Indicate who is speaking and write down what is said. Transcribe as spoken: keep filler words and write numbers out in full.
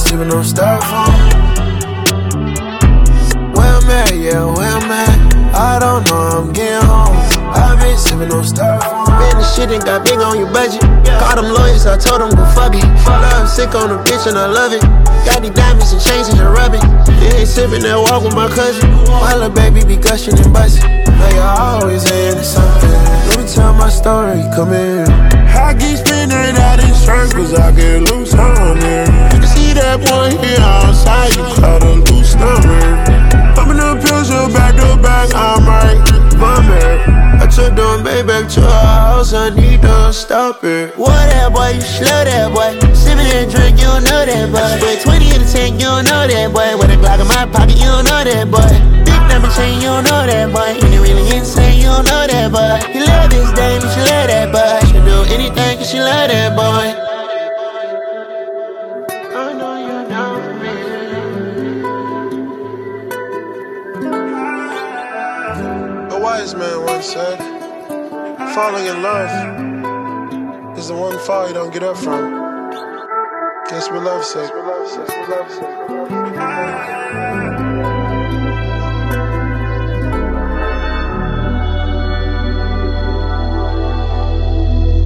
Speaker 1: sipping on styrofoam. Where I'm at, yeah, where I'm at, I don't know, I'm getting home. I've been sipping on styrofoam. Man, this shit ain't got big on your budget. Call them lawyers, I told them go fuck it. Love sick on the bitch and I love it. Got these diamonds and chains and rubbing. Yeah, ain't sipping that walk with my cousin. My little baby be gushing and busting. Like I always into something. Let me tell my story, come in.
Speaker 2: I keep spinning out in circles, I get loose on there. You can see that boy here outside, you caught a loose number. Pumping the pills, you back to back, I'm right, vomit.
Speaker 1: I took them back back to her house, I need to stop it.
Speaker 3: What that boy, you slow that boy. Sippin' and drink, you don't know that boy. Split twenty in the tank, you don't know that boy. With a Glock in my pocket, you don't know that boy. Big number chain, you don't know that boy. And you really insane, you don't know that boy. You love this dame, you should love that boy. She'll do anything cause she love that boy. I know you know me.
Speaker 1: A wise man once said, falling in love is the one fall you don't get up from. Guess we love sick.